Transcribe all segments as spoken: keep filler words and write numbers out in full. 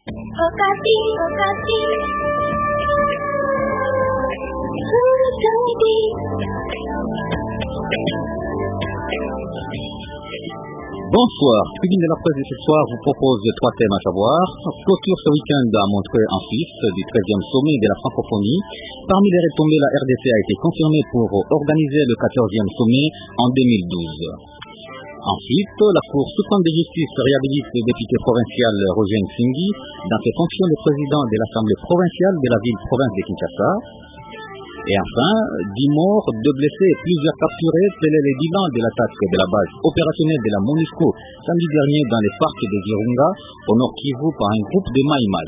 Okati, Okati, Okati. Bonsoir, Tribune de la presse de ce soir vous propose trois thèmes à savoir. Clôture ce week-end à Montreux en Suisse du treizième sommet de la francophonie. Parmi les retombées, la R D C a été confirmée pour organiser le quatorzième sommet en deux mille douze. Ensuite, la Cour suprême de justice réhabilite le député provincial Roger Nsinghi dans ses fonctions de président de l'Assemblée provinciale de la ville-province de Kinshasa. Et enfin, dix morts, deux blessés et plusieurs capturés, tel est le bilan de l'attaque de la base opérationnelle de la MONUSCO samedi dernier dans les parcs de Virunga, au nord Kivu, par un groupe de Maï Maï.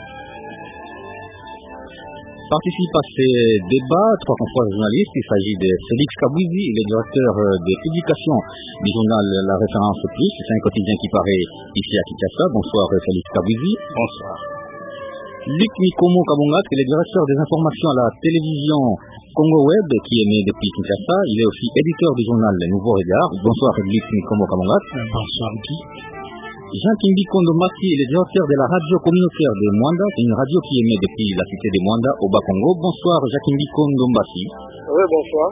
Participe à ces débats trois confrères journalistes. Il s'agit de Félix Kabouzi, le directeur des publications du journal La Référence Plus. C'est un quotidien qui paraît ici à Kinshasa. Bonsoir Félix Kabouzi. Bonsoir. Luc Mikomo Kabongat, qui est le directeur des informations à la télévision Congo Web, qui est né depuis Kinshasa. Il est aussi éditeur du journal Le Nouveau Regard. Bonsoir Luc Mikomo Kabongat. Bonsoir Guy. Jean-Kimbi Kondo-Maki est le directeur de la radio communautaire de Mwanda. C'est une radio qui est née depuis la cité de Mwanda au Bas-Congo. Bonsoir Jean-Kimbi Kondo-Maki. Oui, bonsoir.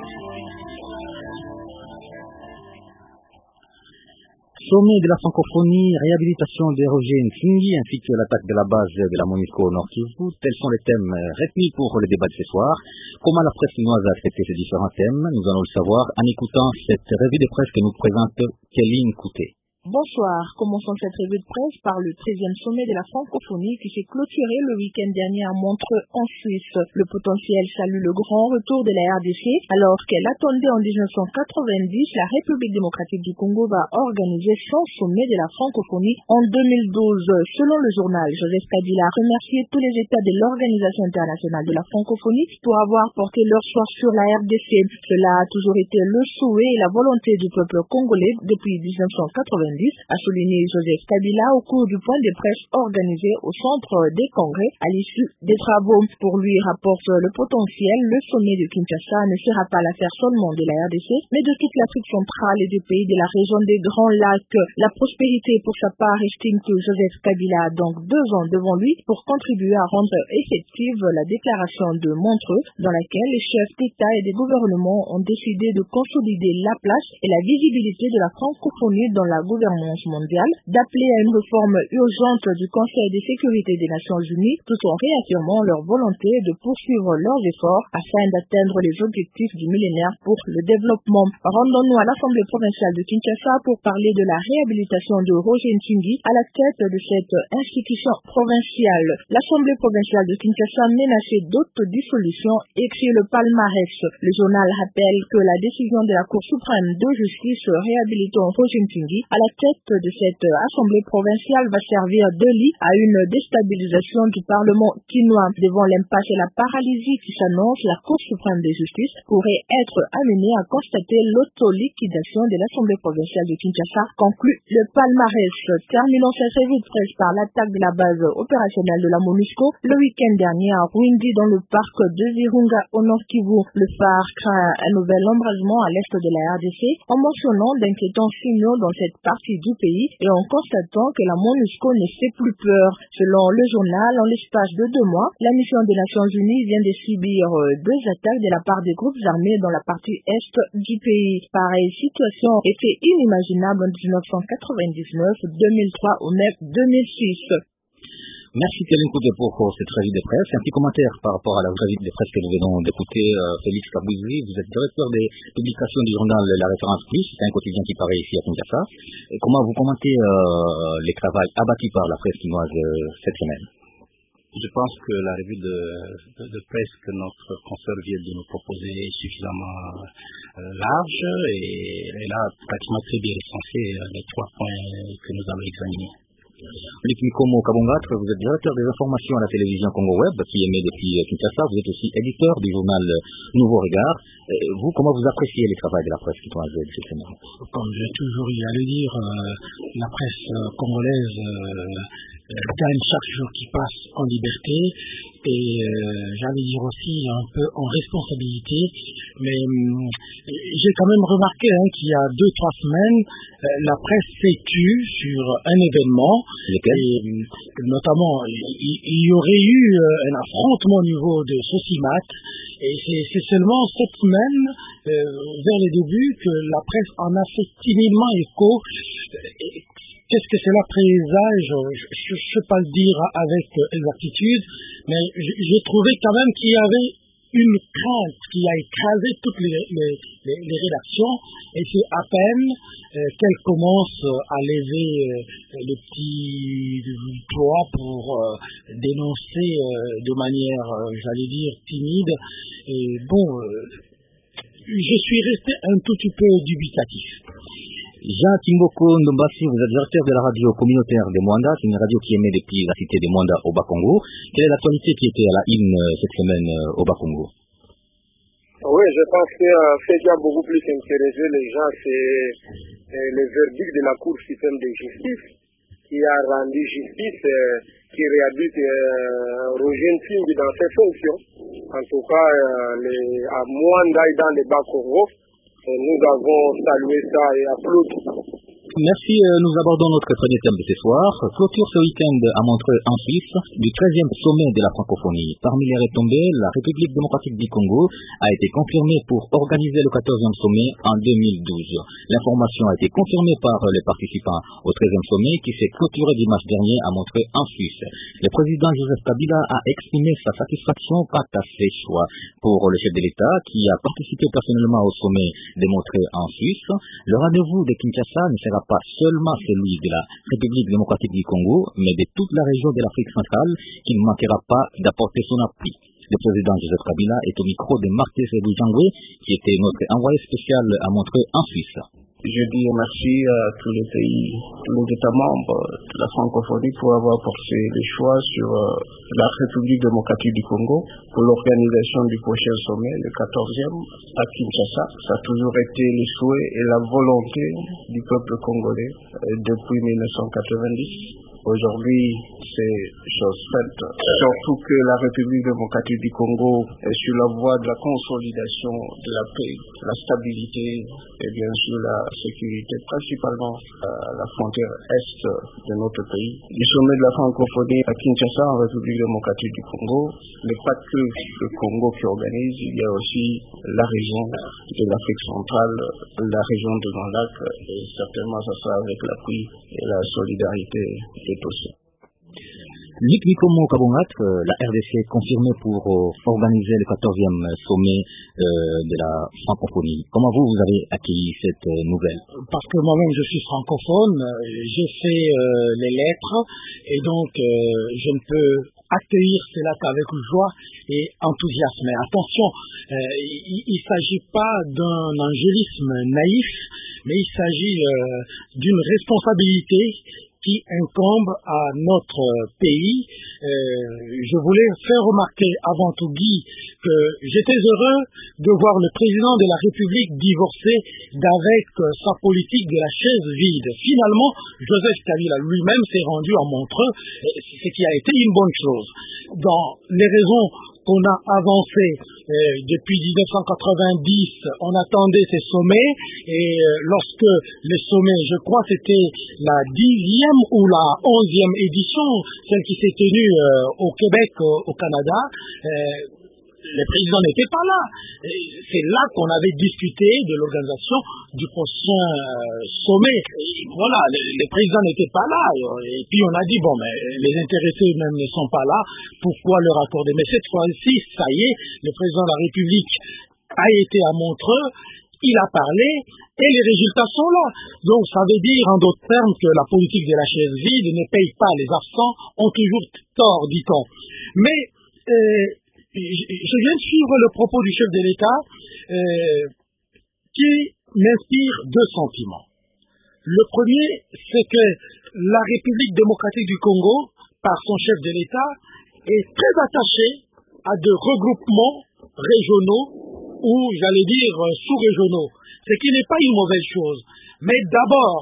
Sommet de la francophonie, réhabilitation de Roger Nsinghi ainsi que l'attaque de la base de la MONUSCO au Nord Kivu. Tels sont les thèmes retenus pour le débat de ce soir. Comment la presse chinoise a accepté ces différents thèmes? Nous allons le savoir en écoutant cette revue de presse que nous présente Kéline Couté. Bonsoir, commençons cette revue de presse par le treizième sommet de la francophonie qui s'est clôturé le week-end dernier à Montreux en Suisse. Le potentiel salue le grand retour de la R D C alors qu'elle attendait en dix-neuf cent quatre-vingt-dix, la République démocratique du Congo va organiser son sommet de la francophonie en deux mille douze. Selon le journal, Joseph Kabila a remercié tous les États de l'Organisation internationale de la francophonie pour avoir porté leur choix sur la R D C. Cela a toujours été le souhait et la volonté du peuple congolais depuis dix-neuf cent quatre-vingt-dix. A souligné Joseph Kabila au cours du point de presse organisé au centre des congrès à l'issue des travaux. Pour lui, rapporte le potentiel, le sommet de Kinshasa ne sera pas l'affaire seulement de la R D C, mais de toute l'Afrique centrale et des pays de la région des Grands Lacs. La prospérité, pour sa part, estime que Joseph Kabila a donc deux ans devant lui pour contribuer à rendre effective la déclaration de Montreux, dans laquelle les chefs d'État et des gouvernements ont décidé de consolider la place et la visibilité de la francophonie dans la gouvernance mondiale, d'appeler à une réforme urgente du Conseil de sécurité des Nations Unies, tout en réaffirmant leur volonté de poursuivre leurs efforts afin d'atteindre les objectifs du millénaire pour le développement. Rendons-nous à l'Assemblée provinciale de Kinshasa pour parler de la réhabilitation de Roger Nsinghi à la tête de cette institution provinciale. L'Assemblée provinciale de Kinshasa menacée d'autodissolution écrit le palmarès. Le journal rappelle que la décision de la Cour suprême de justice réhabilitant Roger Nsinghi à la tête de cette assemblée provinciale va servir de lit à une déstabilisation du Parlement quinois. Devant l'impasse et la paralysie qui s'annonce, la Cour suprême de justice pourrait être amenée à constater l'autoliquidation de l'Assemblée provinciale de Kinshasa, conclut le palmarès. Terminons cette revue de presse par l'attaque de la base opérationnelle de la MONUSCO le week-end dernier à Rwindi dans le parc de Virunga au Nord Kivu. Le phare craint un nouvel embrasement à l'est de la R D C en mentionnant d'inquiétants signaux dans cette partie du pays et en constatant que la MONUSCO ne fait plus peur. Selon le journal, en l'espace de deux mois, la mission des Nations Unies vient de subir deux attaques de la part des groupes armés dans la partie est du pays. Pareille situation était inimaginable en dix-neuf cent quatre-vingt-dix-neuf, deux mille trois ou même deux mille six. Merci Kéline Couté pour cette revue de presse. Un petit commentaire par rapport à la revue de presse que nous venons d'écouter. Euh, Félix Kabouzi, vous êtes directeur des publications du journal La Référence Plus. C'est un quotidien qui paraît ici à Kinshasa. Et comment vous commentez euh, les travails abattus par la presse chinoise euh, cette semaine? Je pense que la revue de, de, de presse que notre consoeur vient de nous proposer est suffisamment euh, large et elle a pratiquement très bien recensé les trois points que nous allons examiner. Luc Mikomo Kabongat, vous êtes directeur des informations à la télévision Congo Web, qui est né depuis Kinshasa. Vous êtes aussi éditeur du journal Nouveau Regard. Vous, comment vous appréciez les travaux de la presse chinoise de cette semaine? Comme j'ai toujours eu à le dire, euh, la presse congolaise euh, gagne chaque jour qui passe en liberté. et euh, j'allais dire aussi un peu en responsabilité, mais hum, j'ai quand même remarqué hein, qu'il y a deux, trois semaines, euh, la presse s'est tue sur un événement, et, notamment il, il y aurait eu euh, un affrontement au niveau de Sosimat, et c'est, c'est seulement cette semaine, euh, vers les débuts, que la presse en a fait timidement écho. Et, qu'est-ce que cela présage? Je ne sais pas le dire avec exactitude, mais j'ai trouvé quand même qu'il y avait une crainte qui a écrasé toutes les, les, les, les rédactions, et c'est à peine euh, qu'elles commencent à lever euh, le petit toit pour euh, dénoncer euh, de manière, euh, j'allais dire, timide. Et bon, euh, je suis resté un tout petit peu dubitatif. Jean Timboko Ndombasi, vous êtes directeur de la radio communautaire des Mwanda, c'est une radio qui émet depuis la cité des Mwanda au Bas-Congo. Quelle est l'actualité qui était à la une cette semaine au Bas-Congo? Oui, je pense que euh, ce qui a beaucoup plus intéressé les gens, c'est euh, le verdict de la Cour suprême de justice qui a rendu justice, euh, qui réhabilite euh, Roger Ntingi dans ses fonctions. En tout cas, euh, les, à Mwanda et dans le Bas-Congo, nous avons salué ça et applaudi. Merci, nous abordons notre premier thème de ce soir. Clôture ce week-end à Montreux en Suisse du treizième sommet de la francophonie. Parmi les retombées, la République démocratique du Congo a été confirmée pour organiser le quatorzième sommet en deux mille douze. L'information a été confirmée par les participants au treizième sommet qui s'est clôturé dimanche dernier à Montreux en Suisse. Le président Joseph Kabila a exprimé sa satisfaction quant à ses choix. Pour le chef de l'État qui a participé personnellement au sommet de Montreux en Suisse, le rendez-vous de Kinshasa ne sera pas seulement celui de la République démocratique du Congo, mais de toute la région de l'Afrique centrale, qui ne manquera pas d'apporter son appui. Le président Joseph Kabila est au micro de Martin Sédou-Jangwe, qui était notre envoyé spécial à Montreux en Suisse. Je dis merci à tous les pays, tous les États membres de la francophonie pour avoir porté les choix sur la République démocratique du Congo pour l'organisation du prochain sommet, le quatorzième, à Kinshasa. Ça a toujours été le souhait et la volonté du peuple congolais depuis mille neuf cent quatre-vingt-dix. Aujourd'hui, c'est chose faite, surtout que la République démocratique du Congo est sur la voie de la consolidation de la paix, la stabilité et bien sûr la sécurité, principalement à la frontière est de notre pays. Du sommet de la francophonie à Kinshasa, en République démocratique du Congo, n'est pas que le Congo qui organise, il y a aussi la région de l'Afrique centrale, la région de Grand Lac, et certainement ça sera avec l'appui et la solidarité de tous. Luc Nikomo Kabongat, la R D C est confirmée pour euh, organiser le quatorzième sommet euh, de la francophonie. Comment vous, vous avez accueilli cette euh, nouvelle? Parce que moi-même je suis francophone, j'ai fait euh, les lettres et donc euh, je ne peux accueillir cela qu'avec joie et enthousiasme. Mais attention, euh, il ne s'agit pas d'un angélisme naïf, mais il s'agit euh, d'une responsabilité qui incombe à notre pays. Euh, je voulais faire remarquer avant tout, Guy, que j'étais heureux de voir le président de la République divorcer d'avec euh, sa politique de la chaise vide. Finalement, Joseph Kabila lui-même s'est rendu en Montreux, ce qui a été une bonne chose. Dans les raisons qu'on a avancé euh, depuis dix-neuf cent quatre-vingt-dix, on attendait ces sommets et euh, lorsque les sommets, je crois c'était la dixième ou la onzième édition, celle qui s'est tenue euh, au Québec, euh, au Canada, euh, les présidents n'étaient pas là. Et c'est là qu'on avait discuté de l'organisation du prochain euh, sommet. Et voilà, les, les présidents n'étaient pas là. Et puis on a dit, bon, mais les intéressés même ne sont pas là, pourquoi leur accorder? Mais cette fois-ci, ça y est, le président de la République a été à Montreux, il a parlé, et les résultats sont là. Donc ça veut dire, en d'autres termes, que la politique de la chaise vide ne paye pas. Les absents ont toujours tort, dit-on. Mais euh, je viens de suivre le propos du chef de l'État euh, qui m'inspire deux sentiments. Le premier, c'est que la République démocratique du Congo, par son chef de l'État, est très attachée à de regroupements régionaux ou, j'allais dire, sous-régionaux, ce qui n'est pas une mauvaise chose. Mais d'abord,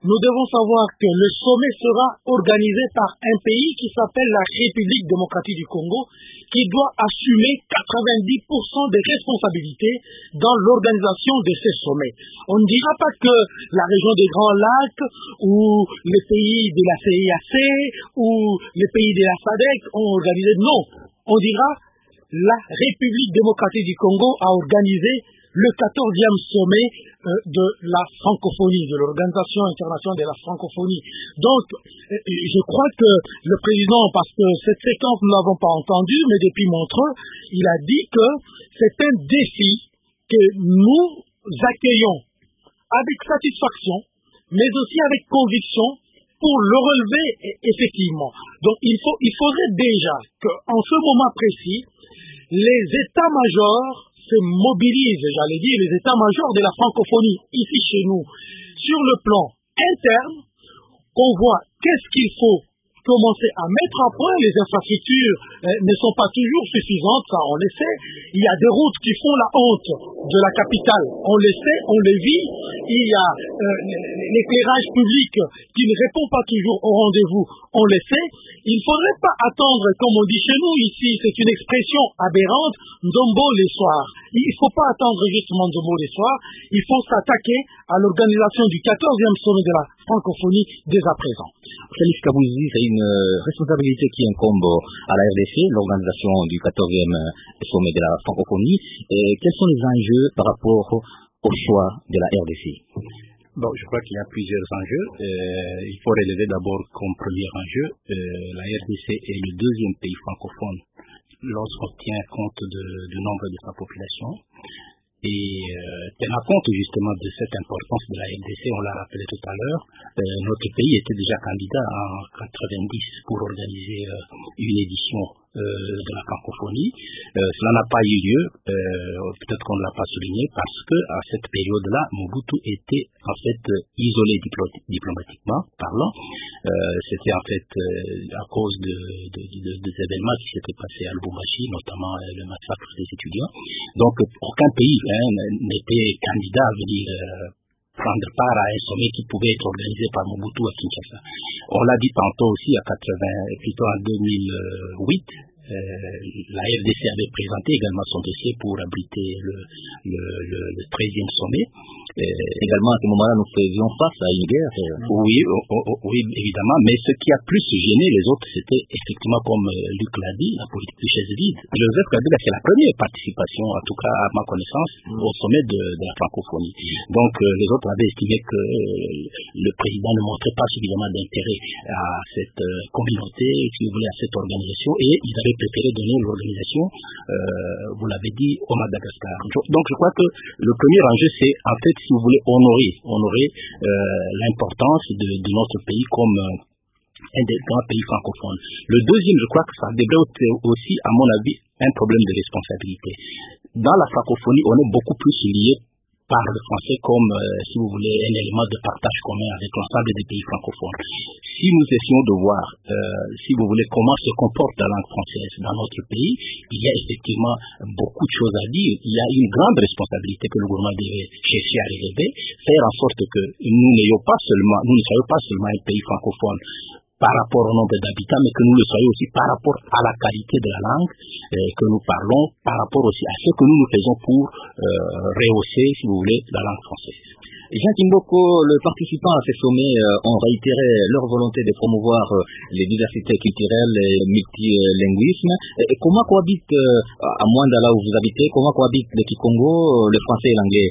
nous devons savoir que le sommet sera organisé par un pays qui s'appelle la République démocratique du Congo, qui doit assumer quatre-vingt-dix pour cent des responsabilités dans l'organisation de ces sommets. On ne dira pas que la région des Grands Lacs ou les pays de la C I A C ou les pays de la S A D C ont organisé. Non, on dira la République démocratique du Congo a organisé le quatorzième sommet euh, de la francophonie, de l'Organisation internationale de la francophonie. Donc, euh, je crois que le président, parce que cette séquence nous l'avons pas entendue, mais depuis Montreux, il a dit que c'est un défi que nous accueillons avec satisfaction, mais aussi avec conviction pour le relever effectivement. Donc, il faut, il faudrait déjà qu'en ce moment précis, les états-majors se mobilisent, j'allais dire, les états-majors de la francophonie ici chez nous, sur le plan interne, qu'on voit qu'est-ce qu'il faut commencer à mettre en point. Les infrastructures euh, ne sont pas toujours suffisantes, ça on le sait. Il y a des routes qui font la honte de la capitale, on le sait, on le vit. Il y a euh, l'éclairage public qui ne répond pas toujours au rendez-vous, on le sait. Il ne faudrait pas attendre, comme on dit chez nous ici, c'est une expression aberrante, Ndombo les soirs. Il ne faut pas attendre justement Ndombo les soirs, il faut s'attaquer à l'organisation du quatorzième sommet de la francophonie dès à présent. Salif Kabouzi, c'est une responsabilité qui incombe à la R D C, l'organisation du quatorzième sommet de la francophonie. Et quels sont les enjeux par rapport au choix de la R D C? Bon, je crois qu'il y a plusieurs enjeux. Euh, il faut relever d'abord comme premier enjeu, euh, la R D C est le deuxième pays francophone lorsqu'on tient compte de, du nombre de sa population. Et euh, tenant compte justement de cette importance de la R D C, on l'a rappelé tout à l'heure, euh, notre pays était déjà candidat en quatre-vingt-dix pour organiser euh, une édition euh, de la francophonie. Euh, cela n'a pas eu lieu, euh, peut-être qu'on ne l'a pas souligné, parce que à cette période-là, Mobutu était en fait isolé diplo- diplomatiquement parlant. Euh, c'était en fait euh, à cause de, de, de, des événements qui s'étaient passés à Lubumbashi, notamment euh, le massacre des étudiants. Donc aucun pays hein, n'était candidat à venir euh, prendre part à un sommet qui pouvait être organisé par Mobutu à Kinshasa. On l'a dit tantôt aussi à quatre-vingts, plutôt en deux mille huit, euh, la R D C avait présenté également son dossier pour abriter le, le, le, le treizième sommet. Euh, également à ce moment-là, nous faisions face à une guerre. Oui, oh, oh, oui, évidemment, mais ce qui a plus gêné les autres, c'était effectivement, comme euh, Luc l'a dit, la politique de chaise vide. Joseph Kabila, c'est la première participation, en tout cas à ma connaissance, mm. au sommet de, de la francophonie. Donc euh, les autres avaient estimé que euh, le président ne montrait pas suffisamment d'intérêt à cette euh, communauté, si vous voulez, à cette organisation, et ils avaient préféré donner l'organisation, euh, vous l'avez dit, au Madagascar. Donc je crois que le premier enjeu, c'est en fait, si vous voulez, honorer, honorer euh, l'importance de, de notre pays comme euh, un des grands pays francophones. Le deuxième, je crois que ça devrait aussi, à mon avis, un problème de responsabilité. Dans la francophonie, on est beaucoup plus lié par le français comme, euh, si vous voulez, un élément de partage commun avec l'ensemble des pays francophones. Si nous essayons de voir, euh, si vous voulez, comment se comporte la langue française dans notre pays, il y a effectivement beaucoup de choses à dire. Il y a une grande responsabilité que le gouvernement devait chercher à relever, faire en sorte que nous n'ayons pas seulement, nous ne soyons pas seulement un pays francophone par rapport au nombre d'habitants, mais que nous le soyons aussi par rapport à la qualité de la langue euh, que nous parlons, par rapport aussi à ce que nous nous faisons pour euh, rehausser, si vous voulez, la langue française. Jean Kimboko, les participants à ces sommets euh, ont réitéré leur volonté de promouvoir euh, les diversités culturelles et le multilinguisme. Et, et comment cohabitent, euh, à Mwanda, là où vous habitez, comment cohabitent le Kikongo, le français et l'anglais?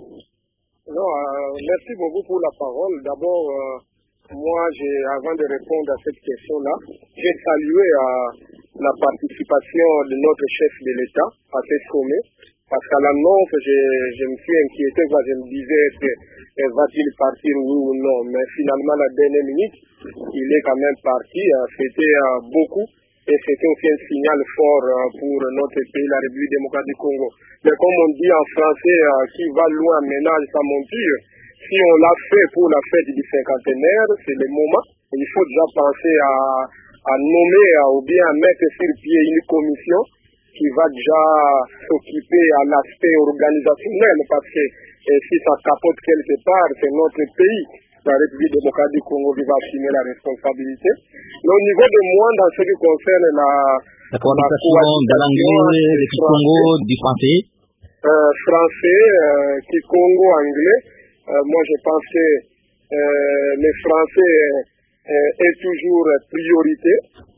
Non, euh, merci beaucoup pour la parole. D'abord, euh, moi, j'ai, avant de répondre à cette question-là, j'ai salué euh, la participation de notre chef de l'État à ce sommet. Parce qu'à l'annonce, je, je me suis inquiété, quoi, je me disais, euh, va-t-il partir, oui ou non? Mais finalement, la dernière minute, il est quand même parti. Euh, c'était euh, beaucoup et c'était aussi un signal fort euh, pour notre pays, la République démocratique du Congo. Mais comme on dit en français, euh, qui va loin ménage sa monture, si on l'a fait pour la fête du cinquantenaire, c'est le moment. Il faut déjà penser à, à nommer à, ou bien à mettre sur pied une commission qui va déjà s'occuper à l'aspect organisationnel, parce que et si ça capote quelque part, c'est notre pays. la République démocratique du Congo qui va assumer la responsabilité. Mais au niveau de moi, dans ce qui concerne la, la cohabitation de l'anglais, du Congo, du français, euh, français, euh, qui Congo anglais, euh, moi je pense que euh, les Français euh, est toujours priorité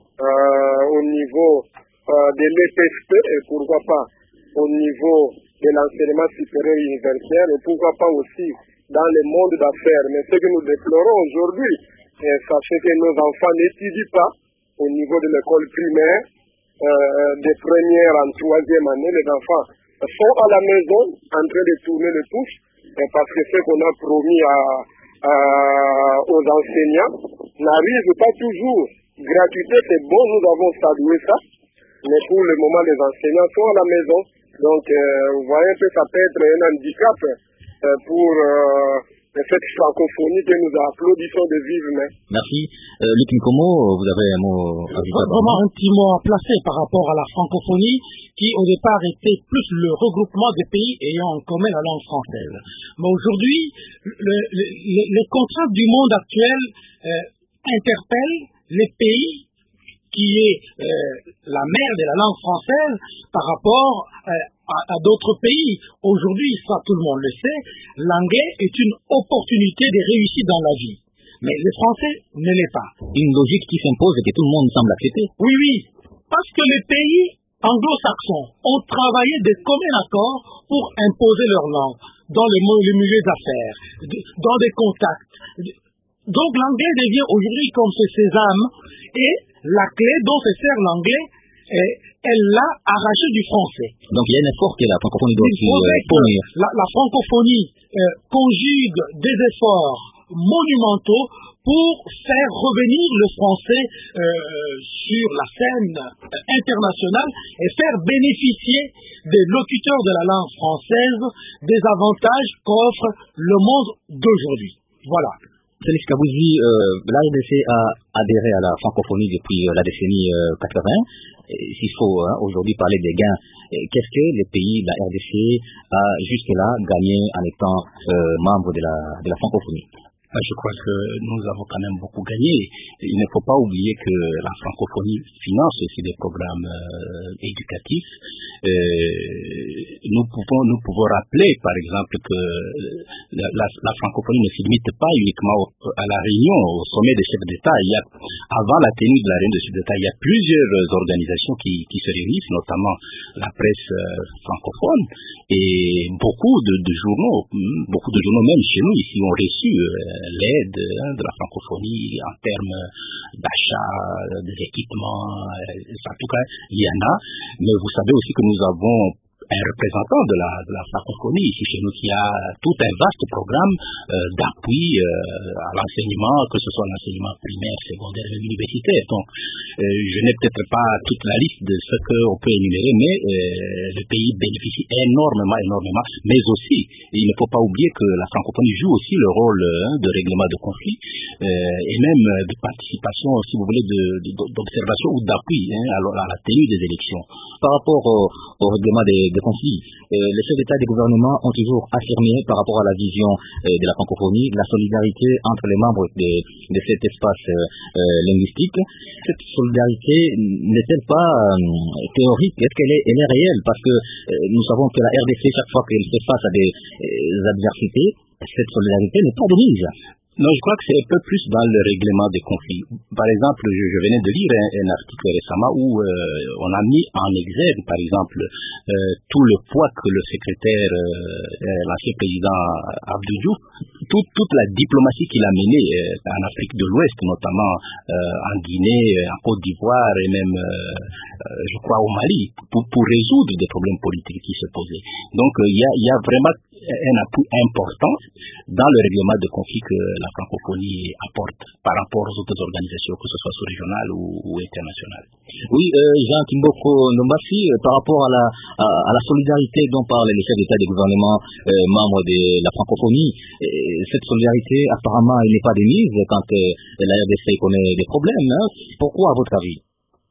euh, au niveau euh, de l'E P S P et pourquoi pas au niveau de l'enseignement supérieur universel et pourquoi pas aussi dans le monde d'affaires. Mais ce que nous déplorons aujourd'hui, c'est que nos enfants n'étudient pas au niveau de l'école primaire, euh, des premières en troisième année. Les enfants sont à la maison en train de tourner le pouce parce que ce qu'on a promis à, à, aux enseignants n'arrive pas toujours. Gratuité, c'est bon, nous avons salué ça, mais pour le moment, les enseignants sont à la maison. Donc, euh, vous voyez que ça peut être un handicap euh, pour euh, cette francophonie que nous applaudissons de vivre. Mais... Merci. Euh, Luc Nkomo, vous avez un mot à dire? Vraiment un petit mot à placer par rapport à la francophonie qui, au départ, était plus le regroupement des pays ayant en commun la langue française. Mais aujourd'hui, le, le, les contraintes du monde actuel euh, interpellent les pays qui est euh, la mère de la langue française par rapport euh, à, à d'autres pays. Aujourd'hui, ça tout le monde le sait, l'anglais est une opportunité de réussir dans la vie. Mais le français ne l'est pas. Une logique qui s'impose et que tout le monde semble accepter. Oui, oui, parce que les pays anglo-saxons ont travaillé de commun accord pour imposer leur langue dans le, le milieu d'affaires, dans des contacts. Donc l'anglais devient aujourd'hui comme ce sésame et la clé dont se sert l'anglais, elle l'a arraché du français. Donc il y a un effort que la francophonie doit fournir. La, la francophonie euh, conjugue des efforts monumentaux pour faire revenir le français euh, sur la scène internationale et faire bénéficier des locuteurs de la langue française des avantages qu'offre le monde d'aujourd'hui. Voilà. Félix Kabouzi, euh, la R D C a adhéré à la francophonie depuis euh, la décennie euh, quatre-vingts. S'il faut hein, aujourd'hui parler des gains, qu'est-ce que les pays de la R D C a jusque-là gagné en étant euh, membre de la, de la francophonie? Je crois que nous avons quand même beaucoup gagné. Il ne faut pas oublier que la francophonie finance aussi des programmes euh, éducatifs. Euh, nous pouvons nous pouvons rappeler, par exemple, que la, la, la francophonie ne se limite pas uniquement au, à la réunion, au sommet des chefs d'État. Il y a, avant la tenue de la réunion des chefs d'État, il y a plusieurs organisations qui, qui se réunissent, notamment la presse euh, francophone, et beaucoup de, de journaux, beaucoup de journaux même chez nous ici ont reçu euh, l'aide hein, de la francophonie en termes d'achat, des équipements, en tout cas, il y en a. Mais vous savez aussi que nous avons un représentant de la, de la francophonie ici chez nous qui a tout un vaste programme euh, d'appui euh, à l'enseignement, que ce soit l'enseignement primaire, secondaire et universitaire. Donc, euh, je n'ai peut-être pas toute la liste de ce qu'on peut énumérer, mais euh, le pays bénéficie énormément, énormément. Mais aussi, il ne faut pas oublier que la francophonie joue aussi le rôle hein, de règlement de conflits euh, et même de participation, si vous voulez, de, de, d'observation ou d'appui hein, à, à la tenue des élections. Par rapport au, au règlement des, des conflits, euh, les chefs d'État et des gouvernements ont toujours affirmé par rapport à la vision euh, de la francophonie, la solidarité entre les membres de, de cet espace euh, linguistique. Cette solidarité n'est-elle pas euh, théorique? Est-ce qu'elle est, elle est réelle? Parce que euh, nous savons que la R D C, chaque fois qu'elle fait face à des euh, adversités, cette solidarité n'est pas de mise. Non, je crois que c'est un peu plus dans le règlement des conflits. Par exemple, je, je venais de lire un, un article récemment où euh, on a mis en exergue, par exemple, euh, tout le poids que le secrétaire, euh, l'ancien président Abdou Diouf, tout, toute la diplomatie qu'il a menée euh, en Afrique de l'Ouest, notamment euh, en Guinée, en Côte d'Ivoire et même, euh, euh, je crois, au Mali, pour, pour résoudre des problèmes politiques qui se posaient. Donc, il euh, y, a, y a vraiment un appui important dans le règlement de conflits que la francophonie apporte par rapport aux autres organisations, que ce soit sous-régionales ou, ou internationales. Oui, euh, Jean Kimboko Ndombasi, euh, par rapport à la, à, à la solidarité dont parlent les chefs d'État et des gouvernements euh, membres de la francophonie, euh, cette solidarité apparemment elle n'est pas de mise quand euh, la R D C connaît des problèmes. Hein. Pourquoi, à votre avis?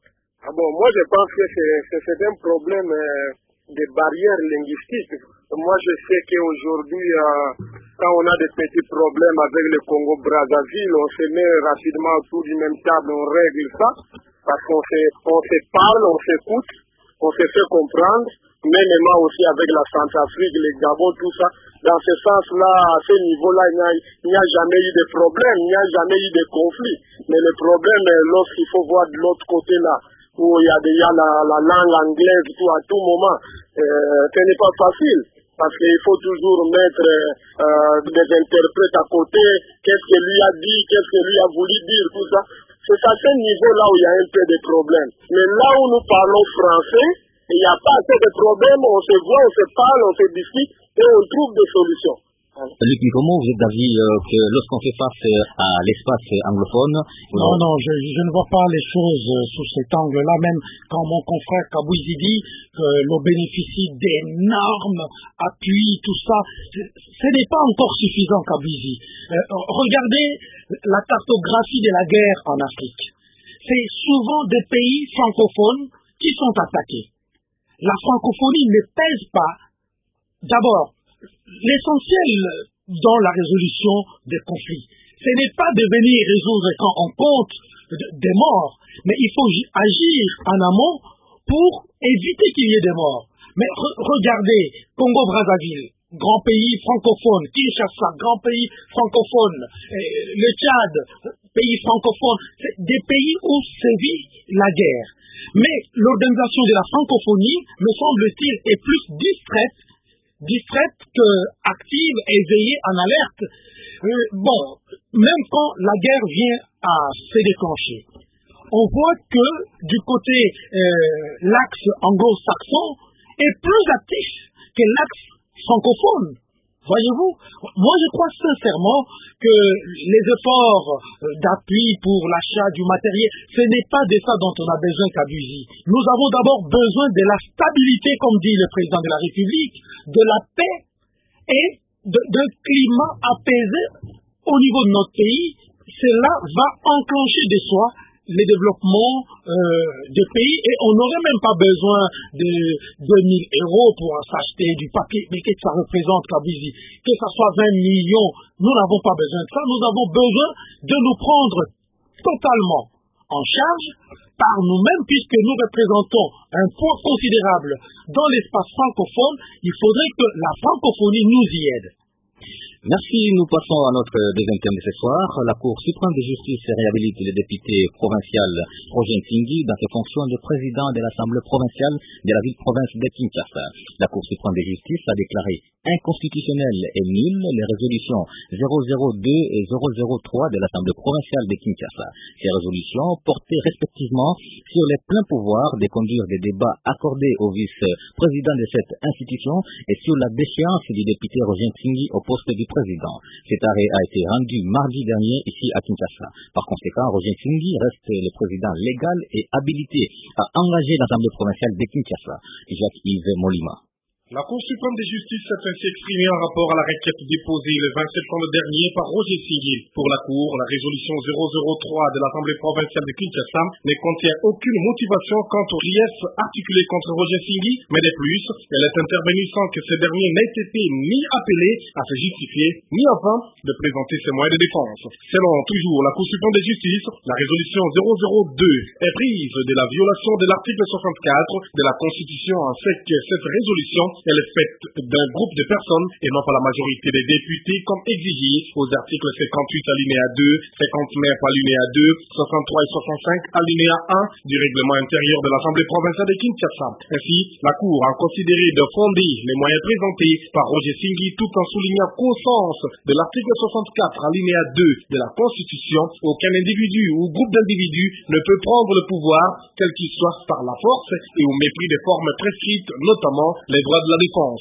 Ah bon, moi je pense que c'est, c'est un problème euh, des barrières linguistiques. Moi je sais qu'aujourd'hui euh, quand on a des petits problèmes avec le Congo-Brazzaville, on se met rapidement autour d'une même table, on règle ça, parce qu'on se, on se parle, on s'écoute, on se fait comprendre, même aussi avec la Centrafrique, le Gabon, tout ça. Dans ce sens-là, à ce niveau-là, il n'y a, il n'y a jamais eu de problème, il n'y a jamais eu de conflit. Mais le problème est lorsqu'il faut voir de l'autre côté-là, où il y a déjà la, la langue anglaise tout à tout moment. Euh, ce n'est pas facile. Parce qu'il faut toujours mettre euh, des interprètes à côté, qu'est-ce que lui a dit, qu'est-ce que lui a voulu dire, tout ça. C'est à ce niveau-là où il y a un peu de problème. Mais là où nous parlons français, il n'y a pas assez de problème, on se voit, on se parle, on se discute et on trouve des solutions. Luc Mikomo, vous êtes d'avis euh, que lorsqu'on fait face euh, à l'espace anglophone... Non, non, je, je ne vois pas les choses euh, sous cet angle-là, même quand mon confrère Kabouizi dit que l'on bénéficie d'énormes appuis, tout ça, ce n'est pas encore suffisant, Kabouizi. Euh, regardez la cartographie de la guerre en Afrique. C'est souvent des pays francophones qui sont attaqués. La francophonie ne pèse pas, d'abord, l'essentiel dans la résolution des conflits. Ce n'est pas de venir résoudre quand on compte des morts, mais il faut agir en amont pour éviter qu'il y ait des morts. Mais re regardez, Congo-Brazzaville, grand pays francophone, Kinshasa, grand pays francophone, le Tchad, pays francophone, c'est des pays où sévit la guerre. Mais l'organisation de la francophonie, me semble-t-il, est plus distraite distraite que active, éveillée, en alerte. Euh, bon, même quand la guerre vient à se déclencher, on voit que du côté euh, l'axe anglo-saxon est plus actif que l'axe francophone. Voyez-vous, moi je crois sincèrement que les efforts d'appui pour l'achat du matériel, ce n'est pas de ça dont on a besoin, Kabouizi. Nous avons d'abord besoin de la stabilité, comme dit le président de la République, de la paix et d'un climat apaisé au niveau de notre pays. Cela va enclencher de soi le développement euh, de pays et on n'aurait même pas besoin de deux mille euros pour s'acheter du papier. Mais qu'est-ce que ça représente, Kabouizi? Que ça soit vingt millions, nous n'avons pas besoin de ça. Nous avons besoin de nous prendre totalement en charge par nous-mêmes, puisque nous représentons un poids considérable dans l'espace francophone. Il faudrait que la francophonie nous y aide. Merci, nous passons à notre deuxième thème de ce soir. La Cour suprême de justice réhabilite le député provincial Roger Ntingi dans ses fonctions de président de l'Assemblée provinciale de la ville-province de Kinshasa. La Cour suprême de justice a déclaré inconstitutionnelles et nulles les résolutions zéro zéro deux et zéro zéro trois de l'Assemblée provinciale de Kinshasa. Ces résolutions portaient respectivement sur les pleins pouvoirs de conduire des débats accordés au vice-président de cette institution et sur la déchéance du député Roger Ntingi au poste du président. Cet arrêt a été rendu mardi dernier ici à Kinshasa. Par conséquent, Roger Ntingi reste le président légal et habilité à engager l'Assemblée provinciale de Kinshasa. Jacques-Yves Molima. La Cour suprême de justice s'est ainsi exprimée en rapport à la requête déposée le vingt septembre dernier par Roger Ntingi. Pour la Cour, la résolution zéro zéro trois de l'Assemblée provinciale de Kinshasa ne contient aucune motivation quant aux griefs articulés contre Roger Ntingi, mais de plus, elle est intervenue sans que ce dernier n'ait été ni appelé à se justifier, ni enfin de présenter ses moyens de défense. Selon toujours la Cour suprême de justice, la résolution zéro zéro deux est prise de la violation de l'article soixante-quatre de la Constitution en ce que cette résolution elle est faite d'un groupe de personnes et non pas la majorité des députés comme exigé aux articles cinquante-huit alinéa deux, cinquante-neuf alinéa deux, soixante-trois et soixante-cinq alinéa un du règlement intérieur de l'Assemblée provinciale de Kinshasa. Ainsi, la Cour a considéré de fonder les moyens présentés par Roger Ntingi tout en soulignant qu'au sens de l'article soixante-quatre alinéa deux de la Constitution, aucun individu ou groupe d'individus ne peut prendre le pouvoir, quel qu'il soit par la force et au mépris des formes prescrites, notamment les droits de la défense.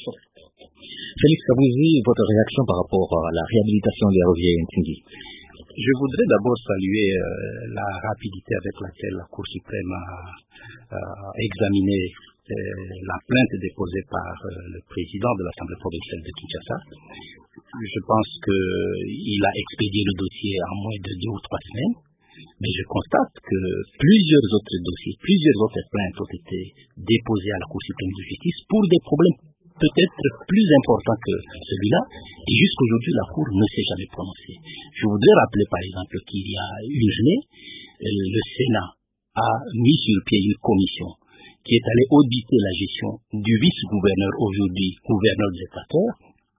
Félix Kabouizi, votre réaction par rapport à la réhabilitation de Roger Ntingi? Je voudrais d'abord saluer euh, la rapidité avec laquelle la Cour suprême a euh, examiné euh, la plainte déposée par euh, le président de l'Assemblée provinciale de Kinshasa. Je pense qu'il a expédié le dossier en moins de deux ou trois semaines. Mais je constate que plusieurs autres dossiers, plusieurs autres plaintes ont été déposées à la Cour suprême de justice pour des problèmes peut-être plus important que celui-là, et jusqu'aujourd'hui, la Cour ne s'est jamais prononcée. Je voudrais rappeler, par exemple, qu'il y a une journée, le Sénat a mis sur pied une commission qui est allée auditer la gestion du vice-gouverneur, aujourd'hui gouverneur de l'Équateur.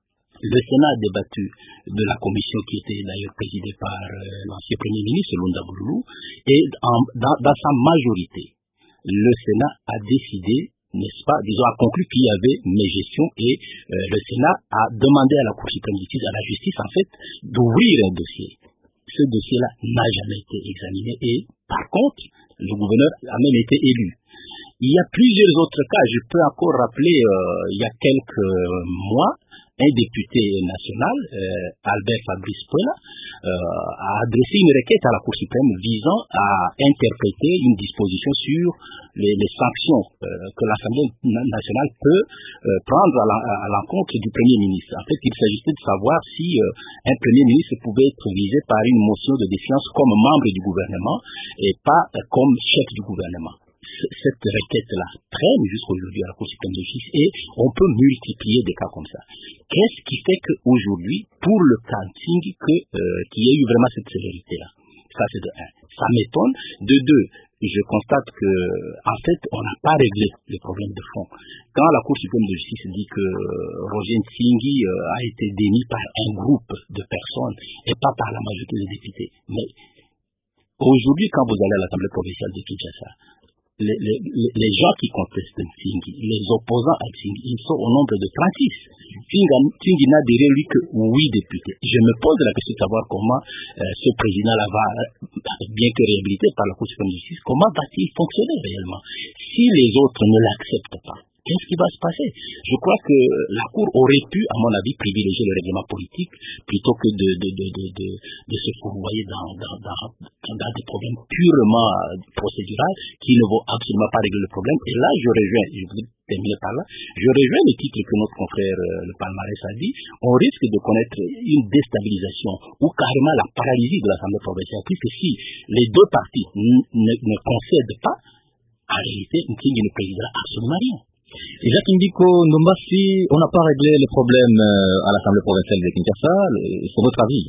Le Sénat a débattu de la commission qui était d'ailleurs présidée par euh, l'ancien Premier ministre, Lunda Boulou, et en, dans, dans sa majorité, le Sénat a décidé, n'est-ce pas, disons, a conclu qu'il y avait mégestion et euh, le Sénat a demandé à la Cour suprême de justice, à la justice, en fait, d'ouvrir un dossier. Ce dossier-là n'a jamais été examiné et, par contre, le gouverneur a même été élu. Il y a plusieurs autres cas. Je peux encore rappeler, euh, il y a quelques mois, un député national, euh, Albert Fabrice Puela, euh, a adressé une requête à la Cour suprême visant à interpréter une disposition sur les, les sanctions euh, que l'Assemblée nationale peut euh, prendre à l'encontre du Premier ministre. En fait, il s'agissait de savoir si euh, un Premier ministre pouvait être visé par une motion de défiance comme membre du gouvernement et pas euh, comme chef du gouvernement. Cette requête-là traîne jusqu'aujourd'hui à la Cour suprême de justice et on peut multiplier des cas comme ça. Qu'est-ce qui fait qu'aujourd'hui, pour le cas Ntingui, que, euh, qu'il y ait eu vraiment cette célérité-là? Ça, c'est de un. Ça m'étonne. De deux, je constate que, en fait, on n'a pas réglé les problèmes de fond. Quand la Cour suprême de justice dit que Roger Ntingui euh, a été démis par un groupe de personnes et pas par la majorité des députés. Mais aujourd'hui, quand vous allez à l'Assemblée provinciale de Kinshasa, Les, les, les gens qui contestent Ntingui, les opposants à Ntingui, ils sont au nombre de trente-six. Ntingui n'a derrière lui que huit députés. Je me pose la question de savoir comment euh, ce président-là va, bien que réhabilité par la Cour suprême de justice, comment va-t-il fonctionner réellement? Si les autres ne l'acceptent pas, qu'est-ce qui va se passer? Je crois que la Cour aurait pu, à mon avis, privilégier le règlement politique plutôt que de, de, de, de, de, de se fourvoyer dans, dans, dans, dans des problèmes purement procéduraux qui ne vont absolument pas régler le problème. Et là, je rejoins, je voudrais terminer par là, je rejoins le titre que notre confrère euh, le Palmarès a dit, on risque de connaître une déstabilisation ou carrément la paralysie de l'Assemblée provinciale, puisque si les deux partis ne, ne concèdent pas, en réalité, Ntingui ne présidera absolument rien. Et Jacques Ndiko Ndomba, si on n'a pas réglé les problèmes à l'Assemblée provinciale de Kinshasa, c'est votre avis?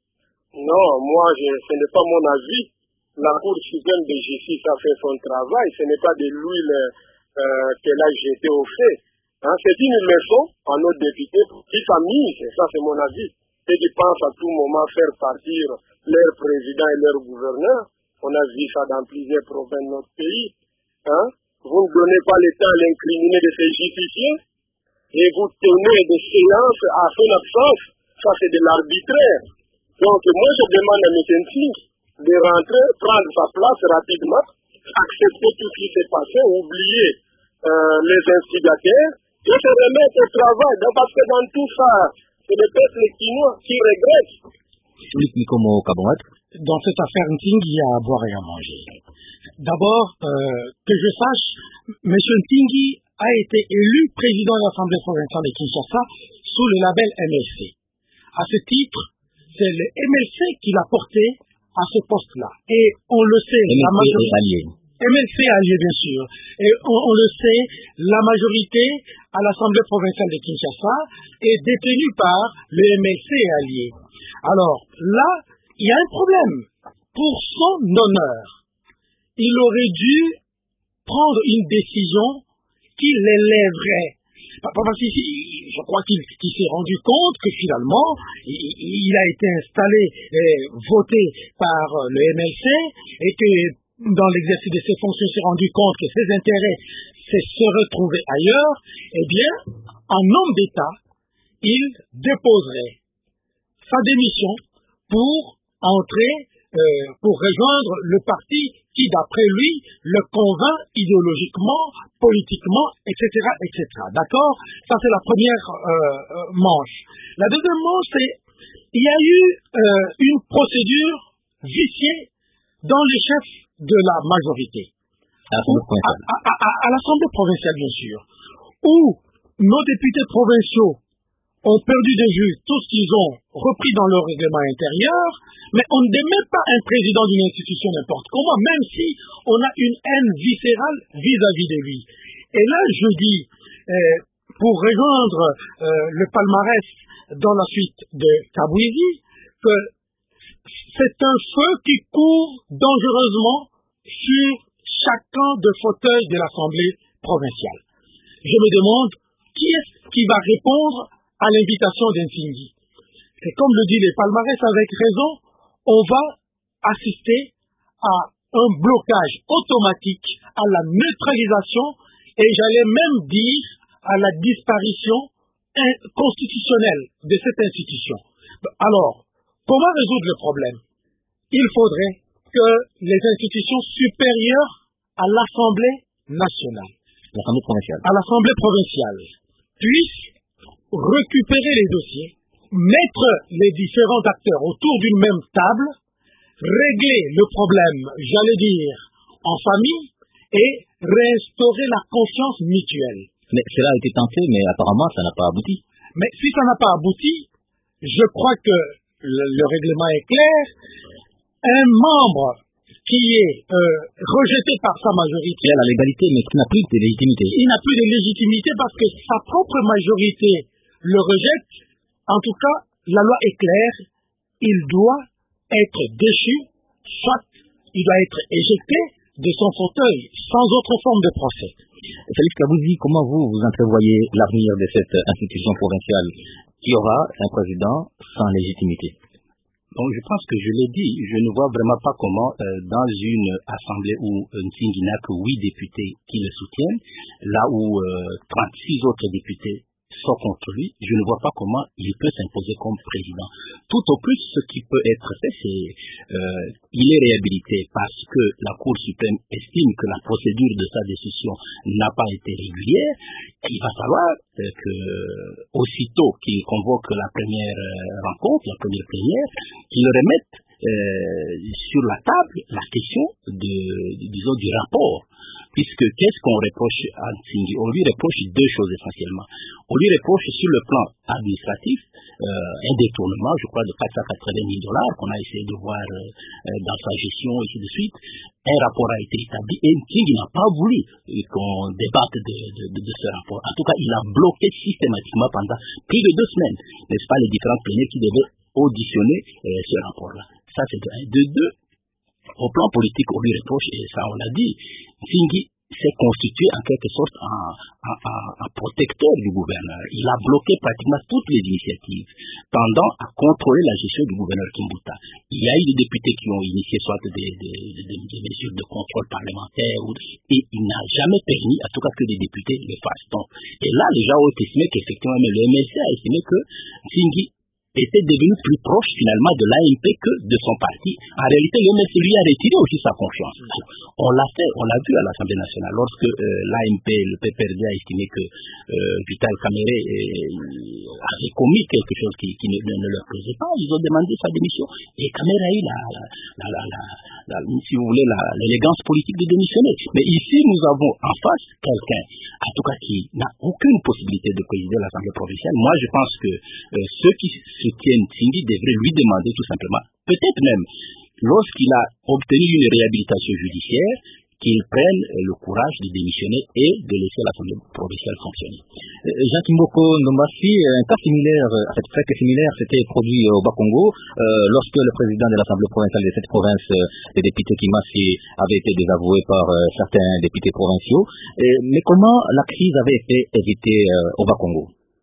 Non, moi, je, ce n'est pas mon avis. La Cour suprême de justice a fait son travail. Ce n'est pas de l'huile euh, qu'elle a jetée au feu. Hein, c'est une leçon à nos députés qui s'amusent, ça c'est mon avis, et qui pensent à tout moment faire partir leur président et leur gouverneur. On a vu ça dans plusieurs provinces de notre pays. Hein. Vous ne donnez pas le temps à l'incriminé de se justifier et vous tenez des séances à son absence. Ça, c'est de l'arbitraire. Donc, moi, je demande à M. Ntingui de rentrer, prendre sa place rapidement, accepter tout ce qui s'est passé, oublier euh, les instigateurs et se remettre au travail. Donc, parce que dans tout ça, c'est le peuple chinois qui regrette. Dans cette affaire Ntingui, il y a à boire et à manger. D'abord, euh, que je sache, M. Ntingui a été élu président de l'Assemblée provinciale de Kinshasa sous le label M L C. À ce titre, c'est le M L C qui l'a porté à ce poste-là. Et on le sait, M L C la majorité... allié. M L C allié, bien sûr. Et on, on le sait, la majorité à l'Assemblée provinciale de Kinshasa est détenue par le M L C allié. Alors, là, il y a un problème. Pour son honneur, il aurait dû prendre une décision qui l'élèverait. Parce que je crois qu'il qu'il s'est rendu compte que finalement, il, il a été installé, eh, voté par le M L C, et que dans l'exercice de ses fonctions, il s'est rendu compte que ses intérêts se retrouvaient ailleurs. Eh bien, en homme d'État, il déposerait sa démission pour entrer, euh, pour rejoindre le parti qui, d'après lui, le convainc idéologiquement, politiquement, et cetera, et cetera. D'accord? Ça, c'est la première euh, manche. La deuxième manche, c'est il y a eu euh, une procédure viciée dans les chefs de la majorité. À l'Assemblée provinciale. À, à, à, à l'Assemblée provinciale, bien sûr, où nos députés provinciaux ont perdu de vue tout ce qu'ils ont repris dans leur règlement intérieur, mais on ne démet pas un président d'une institution n'importe comment, même si on a une haine viscérale vis-à-vis de lui. Et là, je dis, euh, pour rejoindre euh, le palmarès dans la suite de Kabouizi, que c'est un feu qui court dangereusement sur chacun des fauteuils de l'Assemblée provinciale. Je me demande qui est-ce qui va répondre à l'invitation d'Nsingui. Et comme le dit les palmarès avec raison, on va assister à un blocage automatique, à la neutralisation et j'allais même dire à la disparition constitutionnelle de cette institution. Alors, comment résoudre le problème? Il faudrait que les institutions supérieures à l'Assemblée nationale, l'Assemblée provinciale, à l'Assemblée provinciale, puissent récupérer les dossiers, mettre les différents acteurs autour d'une même table, régler le problème, j'allais dire, en famille et réinstaurer la confiance mutuelle. Mais cela a été tenté, mais apparemment ça n'a pas abouti. Mais si ça n'a pas abouti, je crois que le, le règlement est clair. Un membre qui est euh, rejeté par sa majorité. Il a la légalité, mais qui n'a plus de légitimité. Il n'a plus de légitimité parce que sa propre majorité le rejette. En tout cas, la loi est claire. Il doit être déchu, soit il doit être éjecté de son fauteuil, sans autre forme de procès. Félix Kabouizi, comment vous, vous entrevoyez l'avenir de cette institution provinciale qui aura un président sans légitimité? Donc je pense que je l'ai dit, je ne vois vraiment pas comment euh, dans une assemblée où Nsingui n'a que huit députés qui le soutiennent, là où euh, trente-six autres députés sont contre lui, je ne vois pas comment il peut s'imposer comme président. Tout au plus, ce qui peut être fait, c'est euh, il est réhabilité parce que la Cour suprême estime que la procédure de sa décision n'a pas été régulière. Il va falloir euh, que, aussitôt qu'il convoque la première euh, rencontre, la première plénière, qu'il remette euh, sur la table la question de, disons, du rapport. Puisque qu'est-ce qu'on reproche à Nsingui? On lui reproche deux choses essentiellement. On lui reproche sur le plan administratif euh, un détournement, je crois, de quatre cent quatre-vingt mille dollars qu'on a essayé de voir euh, dans sa gestion et ainsi de suite. Un rapport a été établi et Nsingui n'a pas voulu qu'on débatte de, de, de, de ce rapport. En tout cas, il a bloqué systématiquement pendant plus de deux semaines, n'est-ce pas, les différentes plénières qui devaient auditionner euh, ce rapport-là. Ça, c'est de un. De deux, au plan politique, on lui reproche, et ça on l'a dit, Nsingui s'est constitué en quelque sorte en, en, en, en protecteur du gouverneur. Il a bloqué pratiquement toutes les initiatives tendant à contrôler la gestion du gouverneur Kimbuta. Il y a eu des députés qui ont initié soit des, des, des, des mesures de contrôle parlementaire, ou, et il n'a jamais permis, en tout cas que des députés le fassent. Donc, et là, les gens ont estimé qu'effectivement, mais le M L C a estimé que Nsingui était devenu plus proche finalement de l'A M P que de son parti. En réalité, le M L C lui a retiré aussi sa confiance. On l'a fait, on l'a vu à l'Assemblée nationale. Lorsque euh, l'A M P, le P P R D a estimé que euh, Vital Kamerhe euh, avait commis quelque chose qui, qui ne, ne, ne leur plaisait pas, ils ont demandé sa démission. Et Kamerhe a eu la, la, la, la, la, si vous voulez, l'élégance politique de démissionner. Mais ici, nous avons en face quelqu'un, en tout cas qui n'a aucune possibilité de présider l'Assemblée provinciale. Moi, je pense que euh, ceux qui soutiennent Nsingui devraient lui demander tout simplement, peut-être même, lorsqu'il a obtenu une réhabilitation judiciaire, qu'il prenne le courage de démissionner et de laisser l'Assemblée provinciale fonctionner. Jacques Mboko Ndombasi, un cas similaire, en fait très similaire, s'était produit au Bas-Congo, euh, lorsque le président de l'Assemblée provinciale de cette province, euh, les députés Kimasi, avait été désavoué par euh, certains députés provinciaux. Et, mais comment la crise avait été évitée euh, au Bas-Congo?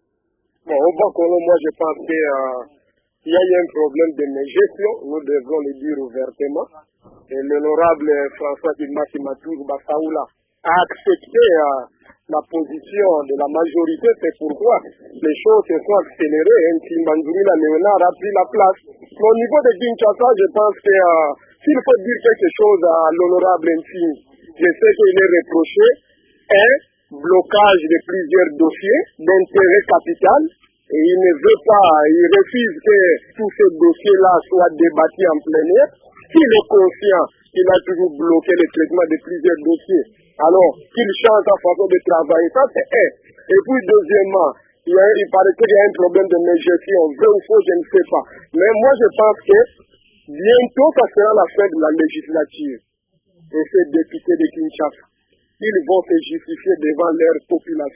Bon, au Bas-Congo, moi je pense qu'il euh, y a eu un problème de gestion, nous devons le dire ouvertement. Et l'honorable François Dimaki Matour Bassaoula a accepté euh, la position de la majorité, c'est pourquoi les choses se sont accélérées et Ntimbanzurila Léonard a pris la place. Mais au niveau de Kinshasa, je pense que euh, s'il faut dire quelque chose à l'honorable Ntim, je sais qu'il est reproché un blocage de plusieurs dossiers d'intérêt capital et il ne veut pas, il refuse que tous ces dossiers-là soient débattus en plein air. S'il est conscient qu'il a toujours bloqué le traitement de plusieurs dossiers, alors qu'il change sa façon de travailler, ça c'est un. Et puis deuxièmement, il, y a, il paraît qu'il y a un problème de gestion, vrai ou faux, je ne sais pas. Mais moi je pense que bientôt ça sera la fin de la législature. Et ces députés de Kinshasa, ils vont se justifier devant leur population.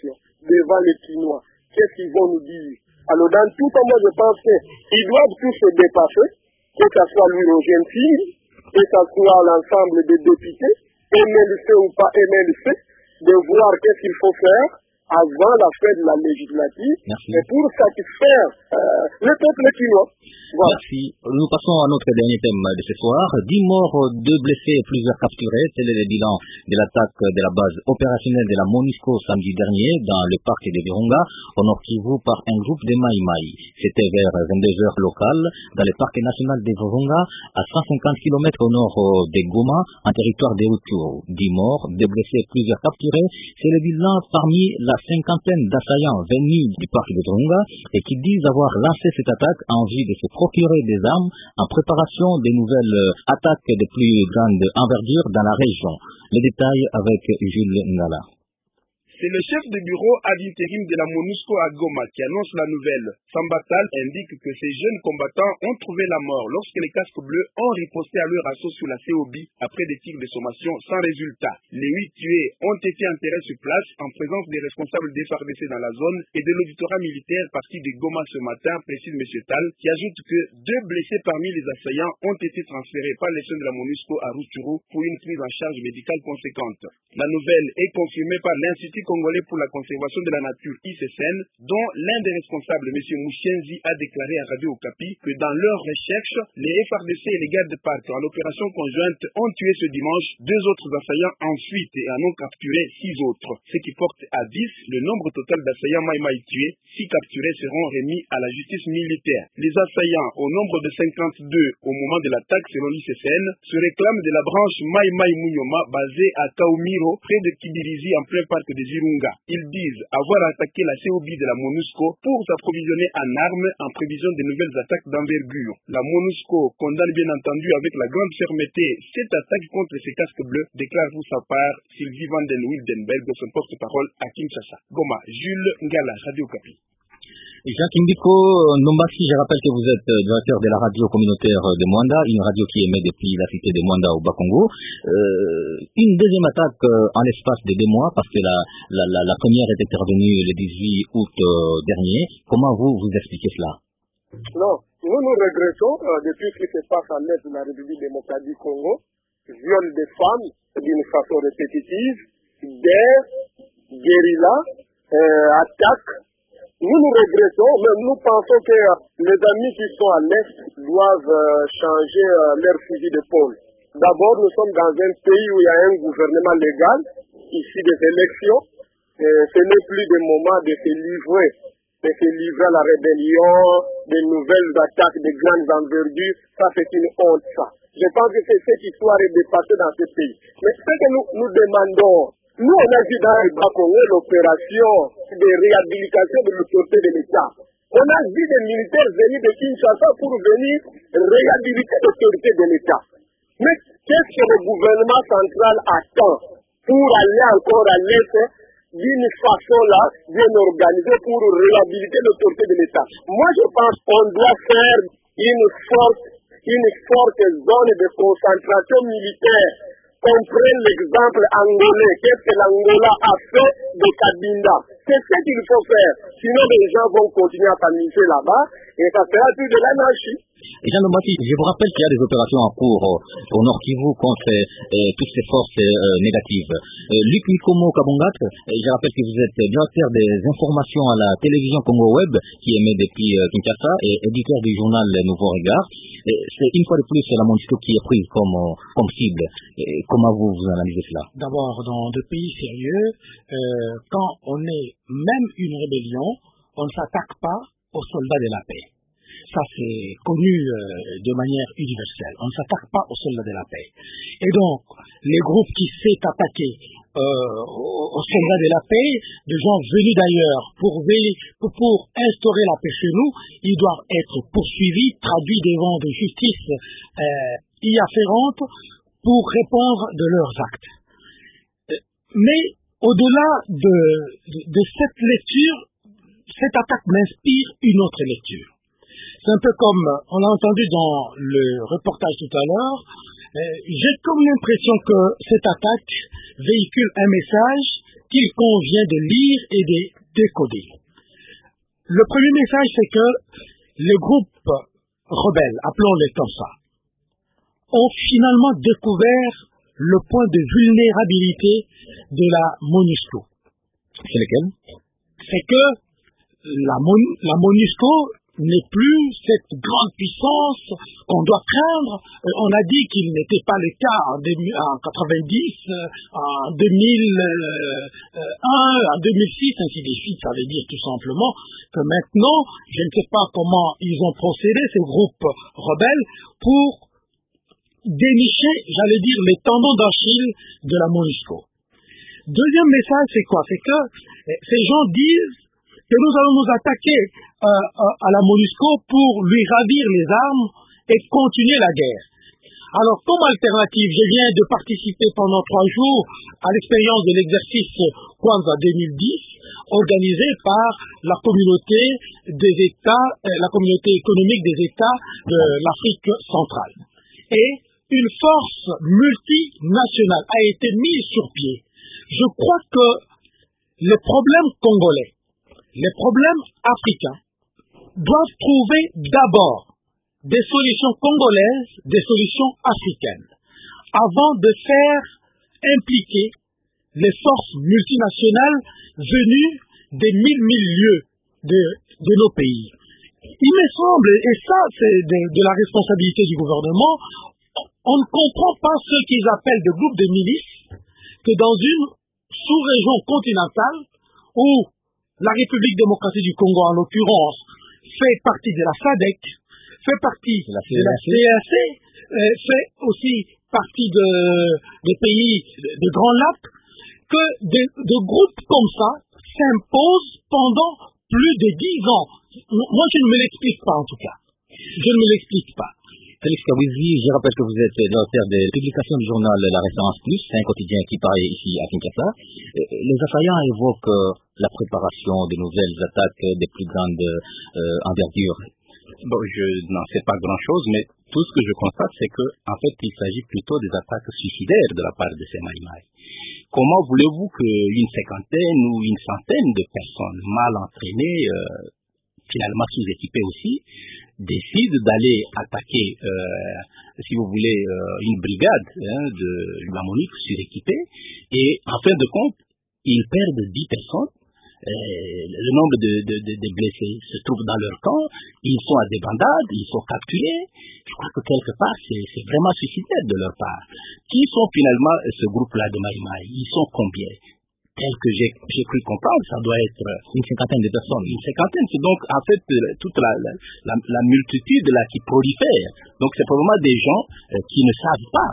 devant les Chinois, qu'est-ce qu'ils vont nous dire? Alors dans tout temps, moi je pense qu'ils doivent tous se dépasser, que ce soit lui Roger Nfili, que ce soit l'ensemble des députés, M L C ou pas M L C, de voir qu'est-ce qu'il faut faire avant la fin de la législative, et pour satisfaire euh, le peuple chinois. Voilà. Merci. Nous passons à notre dernier thème de ce soir. dix morts, deux blessés et plusieurs capturés. Tel est le bilan de l'attaque de la base opérationnelle de la MONUSCO samedi dernier dans le parc de Virunga, au Nord Kivu, par un groupe de Maï Maï. C'était vers vingt-deux heures locales dans le parc national de Virunga, à cent cinquante kilomètres au nord de Goma, en territoire de Rutshuru. dix morts, deux blessés et plusieurs capturés. C'est le bilan parmi la cinquantaine d'assaillants venus du parc de Virunga et qui disent avoir lancé cette attaque en vue de se procurer des armes en préparation des nouvelles attaques de plus grande envergure dans la région. Les détails avec Jules Ngala. C'est le chef de bureau ad intérim de la MONUSCO à Goma qui annonce la nouvelle. Sambatal indique que ces jeunes combattants ont trouvé la mort lorsque les casques bleus ont riposté à leur assaut sur la C O B I après des tirs de sommation sans résultat. Les huit tués ont été enterrés sur place en présence des responsables des F A R D C dans la zone et de l'auditorat militaire parti de Goma ce matin, précise M. Tal, qui ajoute que deux blessés parmi les assaillants ont été transférés par les soins de la MONUSCO à Rutshuru pour une prise en charge médicale conséquente. La nouvelle est confirmée par l'Institut congolais pour la conservation de la nature I C C N, dont l'un des responsables, M. Mouchenzi, a déclaré à Radio Okapi que dans leurs recherches, les F A R D C et les gardes de parc en opération conjointe ont tué ce dimanche deux autres assaillants en fuite et en ont capturé six autres, ce qui porte à dix le nombre total d'assaillants Maïmaï tués. Six capturés seront remis à la justice militaire. Les assaillants, au nombre de cinquante-deux au moment de l'attaque selon l'I C C N, se réclament de la branche Maïmaï Munyoma basée à Kaumiro, près de Kibirizi, en plein parc des Virunga. Ils disent avoir attaqué la C O B I de la MONUSCO pour s'approvisionner en armes en prévision de nouvelles attaques d'envergure. La MONUSCO condamne bien entendu avec la grande fermeté cette attaque contre ces casques bleus, déclare pour sa part Sylvie Vanden Wildenberg, son porte-parole à Kinshasa. Goma, Jules Ngala, Radio Okapi. Jacques Mbiko Nombasi, je rappelle que vous êtes directeur de la radio communautaire de Mwanda, une radio qui émet depuis la cité de Mwanda au Bas-Congo. Euh, une deuxième attaque en l'espace de deux mois, parce que la, la, la, la première est intervenue le dix-huit août euh, dernier. Comment vous vous expliquez cela? Non, nous nous regrettons euh, de tout ce qui se passe à l'est de la République démocratique du Congo, viol des femmes d'une façon répétitive, guerre, guérilla, euh, attaque. Nous nous regrettons, mais nous pensons que euh, les amis qui sont à l'Est doivent euh, changer euh, leur fusil d'épaule. D'abord, nous sommes dans un pays où il y a un gouvernement légal, ici des élections, et ce n'est plus des moments de se livrer, de se livrer à la rébellion, des nouvelles attaques de grandes envergures. Ça, c'est une honte, ça. Je pense que c'est cette histoire est dépassée dans ce pays. Mais ce que nous, nous demandons, nous, on a vu dans le Bas-Congo l'opération de réhabilitation de l'autorité de l'État. On a vu des militaires venir de Kinshasa pour venir réhabiliter l'autorité de l'État. Mais qu'est-ce que le gouvernement central attend pour aller encore à l'Est d'une façon-là, bien organisée pour réhabiliter l'autorité de l'État? Moi, je pense qu'on doit faire une forte, une forte zone de concentration militaire. On prenne l'exemple angolais. Qu'est-ce que l'Angola a fait de Kabinda? C'est ce qu'il faut faire. Sinon, les gens vont continuer à s'amuser là-bas et ça sera plus de l'anarchie. Jean Nombasi, je vous rappelle qu'il y a des opérations en cours euh, au Nord Kivu contre euh, toutes ces forces euh, négatives. Euh, Luc Mikomo Kabongat, euh, je rappelle que vous êtes directeur des informations à la télévision Congo Web qui émet depuis euh, Kinshasa et éditeur du journal Nouveau Regard. Et c'est une fois de plus la MONUSCO qui est prise comme, comme cible. Et comment vous, vous analysez cela? D'abord, dans des pays sérieux, euh, quand on est même une rébellion, on ne s'attaque pas aux soldats de la paix. Ça, c'est connu euh, de manière universelle. On ne s'attaque pas aux soldats de la paix. Et donc, les groupes qui s'est attaqués euh, aux soldats de la paix, des gens venus d'ailleurs pour, pour, pour instaurer la paix chez nous, ils doivent être poursuivis, traduits devant des justices euh, y afférentes pour répondre de leurs actes. Mais au-delà de, de, de cette lecture, cette attaque m'inspire une autre lecture. C'est un peu comme, on l'a entendu dans le reportage tout à l'heure, euh, j'ai comme l'impression que cette attaque véhicule un message qu'il convient de lire et de décoder. Le premier message, c'est que les groupes rebelles, appelons-les comme ça, ont finalement découvert le point de vulnérabilité de la MONUSCO. C'est lequel? C'est que la, Mon la MONUSCO n'est plus cette grande puissance qu'on doit craindre. Euh, on a dit qu'il n'était pas le cas en, en quatre-vingt-dix, euh, en deux mille un, en deux mille six, ainsi de suite. Ça veut dire tout simplement que maintenant, je ne sais pas comment ils ont procédé, ces groupes rebelles, pour dénicher, j'allais dire, les tendons d'Achille de la MONUSCO. Deuxième message, c'est quoi? C'est que euh, ces gens disent que nous allons nous attaquer euh, à la MONUSCO pour lui ravir les armes et continuer la guerre. Alors, comme alternative, je viens de participer pendant trois jours à l'expérience de l'exercice Kwanza deux mille dix, organisé par la communauté des États, euh, la communauté économique des États de l'Afrique centrale. Et une force multinationale a été mise sur pied. Je crois que les problèmes congolais, les problèmes africains doivent trouver d'abord des solutions congolaises, des solutions africaines, avant de faire impliquer les forces multinationales venues des mille mille lieues de, de nos pays. Il me semble, et ça c'est de, de la responsabilité du gouvernement, on ne comprend pas ce qu'ils appellent des groupes de milices, que dans une sous-région continentale où la République démocratique du Congo, en l'occurrence, fait partie de la SADC, fait partie de la C A C, euh, fait aussi partie de, des pays de, de Grands Lacs, que des, des groupes comme ça s'imposent pendant plus de dix ans. Moi, je ne me l'explique pas, en tout cas. Je ne me l'explique pas. Félix Kawizi, je rappelle que vous êtes l'auteur des publications du journal La Référence Plus, c'est un quotidien qui paraît ici à Kinshasa. Les assaillants évoquent la préparation de nouvelles attaques des plus grandes euh, envergures. Bon, je n'en sais pas grand-chose, mais tout ce que je constate, c'est que, en fait, il s'agit plutôt des attaques suicidaires de la part de ces Maïmaï. Comment voulez-vous qu'une cinquantaine ou une centaine de personnes mal entraînées, euh, finalement sous-équipées aussi, décident d'aller attaquer, euh, si vous voulez, euh, une brigade hein, de la MONUSCO suréquipée, et en fin de compte, ils perdent dix personnes. Euh, le nombre de, de, de, de blessés se trouve dans leur camp, ils sont à des bandades, ils sont capturés. Je crois que quelque part, c'est vraiment suicidaire de leur part. Qui sont finalement ce groupe-là de Maïmaï? Ils sont combien? Tel que j'ai cru comprendre, ça doit être une cinquantaine de personnes. Une cinquantaine, c'est donc en fait toute la, la, la, la multitude là qui prolifère. Donc c'est probablement des gens euh, qui ne savent pas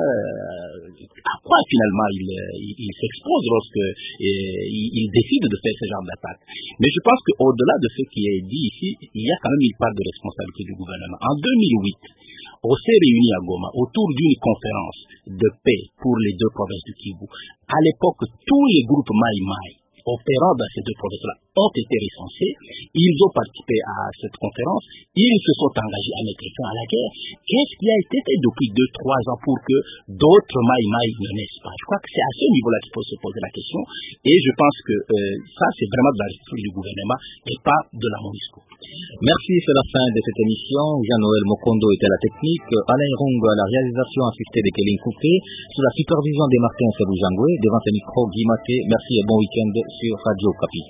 hein, à quoi finalement ils il, il s'exposent lorsque euh, ils, ils décident de faire ce genre d'attaque. Mais je pense qu'au-delà de ce qui est dit ici, il y a quand même une part de responsabilité du gouvernement. En deux mille huit, on s'est réunis à Goma autour d'une conférence de paix pour les deux provinces du Kivu. À l'époque, tous les groupes Maïmaï opérant dans ces deux provinces-là ont été recensés. Ils ont participé à cette conférence. Ils se sont engagés à mettre fin à la guerre. Qu'est-ce qui a été fait depuis deux, trois ans pour que d'autres Maïmaï ne naissent pas? Je crois que c'est à ce niveau-là qu'il faut se poser la question. Et je pense que euh, ça, c'est vraiment de la responsabilité du gouvernement et pas de la MONUSCO. Merci, c'est la fin de cette émission. Jean-Noël Mokondo était à la technique, Alain Rongo à la réalisation, assisté de Kéline Kouké, sous la supervision des Martin Sebou-Jangoué, devant ce micro, Guy Maté. Merci et bon week-end sur Radio Kapi.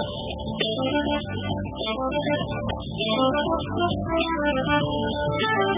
Thank you.